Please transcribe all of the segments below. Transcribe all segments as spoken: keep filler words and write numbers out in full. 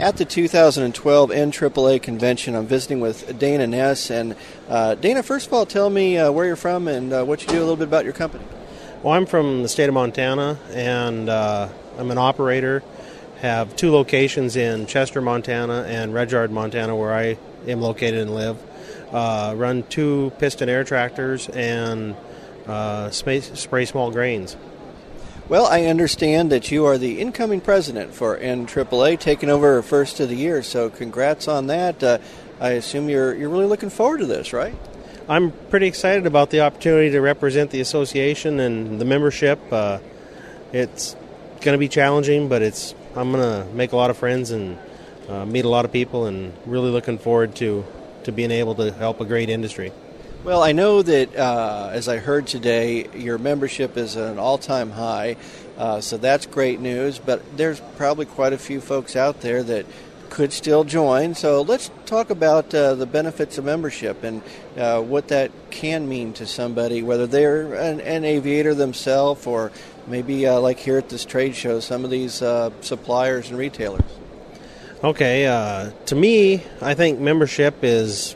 at the two thousand twelve N triple A convention. I'm visiting with Dana Ness. And uh, Dana, first of all, tell me uh, where you're from and uh, what you do, a little bit about your company. Well, I'm from the state of Montana, and uh, I'm an operator. Have two locations in Chester, Montana, and Rudyard, Montana, where I am located and live. Uh, run two piston air tractors and uh, spray, spray small grains. Well, I understand that you are the incoming president for N triple A, taking over first of the year, so congrats on that. Uh, I assume you're you're really looking forward to this, right? I'm pretty excited about the opportunity to represent the association and the membership. Uh, it's going to be challenging, but it's I'm going to make a lot of friends and uh, meet a lot of people, and really looking forward to, to being able to help a great industry. Well, I know that, uh, as I heard today, your membership is at an all-time high, uh, so that's great news, but there's probably quite a few folks out there that could still join. So let's talk about uh, the benefits of membership and uh, what that can mean to somebody, whether they're an, an aviator themselves or maybe uh, like here at this trade show, some of these uh, suppliers and retailers. Okay, uh, to me, I think membership is...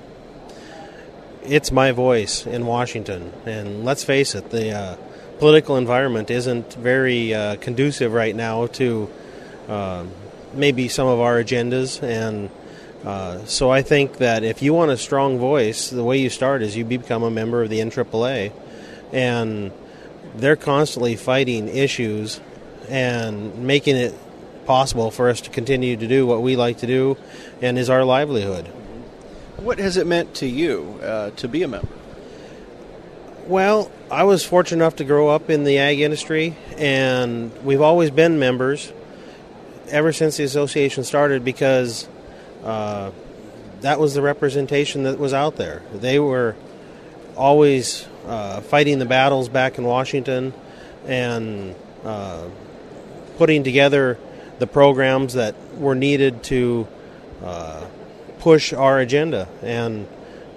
it's my voice in Washington, and let's face it, the uh, political environment isn't very uh, conducive right now to uh, maybe some of our agendas, and uh, so I think that if you want a strong voice, the way you start is you become a member of the N triple A, and they're constantly fighting issues and making it possible for us to continue to do what we like to do and is our livelihood. What has it meant to you uh, to be a member? Well, I was fortunate enough to grow up in the ag industry, and we've always been members ever since the association started because uh, that was the representation that was out there. They were always uh, fighting the battles back in Washington and uh, putting together the programs that were needed to uh, push our agenda, and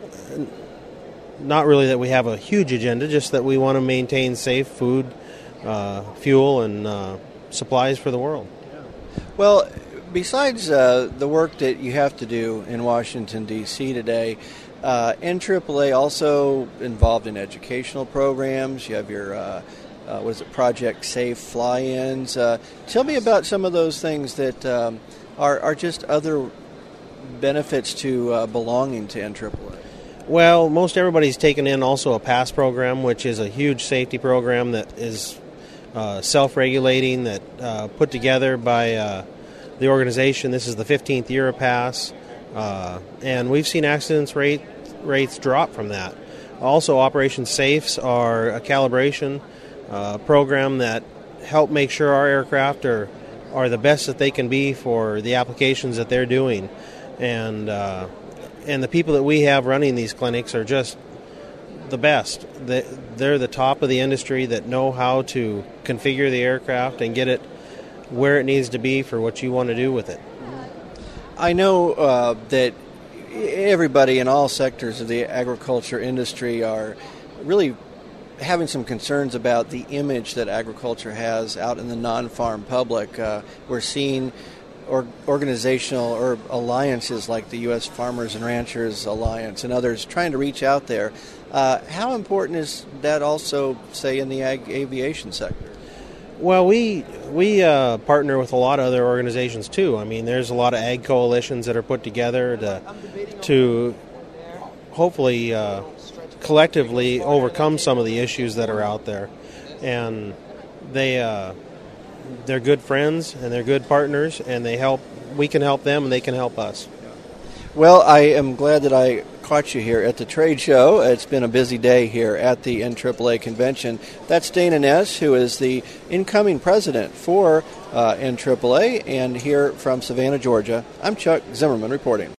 not really that we have a huge agenda, just that we want to maintain safe food, uh, fuel, and uh, supplies for the world. Well, besides uh, the work that you have to do in Washington, D C today, uh, N triple A also involved in educational programs. You have your, uh, uh, what is it, Project Safe fly-ins. Uh, tell me about some of those things that um, are, are just other benefits to uh, belonging to N triple A. Well, most everybody's taken in also a PASS program, which is a huge safety program that is uh, self-regulating, that uh, put together by uh, the organization. This is the fifteenth year of PASS, uh, and we've seen accidents rate rates drop from that. Also, Operation Safes are a calibration uh, program that help make sure our aircraft are, are the best that they can be for the applications that they're doing. And uh, and the people that we have running these clinics are just the best. They're the top of the industry that know how to configure the aircraft and get it where it needs to be for what you want to do with it. I know uh, that everybody in all sectors of the agriculture industry are really having some concerns about the image that agriculture has out in the non-farm public. Uh, we're seeing Or organizational or alliances like the U S Farmers and Ranchers Alliance and others trying to reach out there. Uh, how important is that also, say, in the ag aviation sector? Well, we we uh, partner with a lot of other organizations too. I mean, there's a lot of ag coalitions that are put together to to hopefully uh, collectively overcome some of the issues that are out there, and they. Uh, They're good friends and they're good partners, and they help. We can help them, and they can help us. Well, I am glad that I caught you here at the trade show. It's been a busy day here at the N triple A convention. That's Dana Ness, who is the incoming president for uh, N triple A, and here from Savannah, Georgia, I'm Chuck Zimmerman reporting.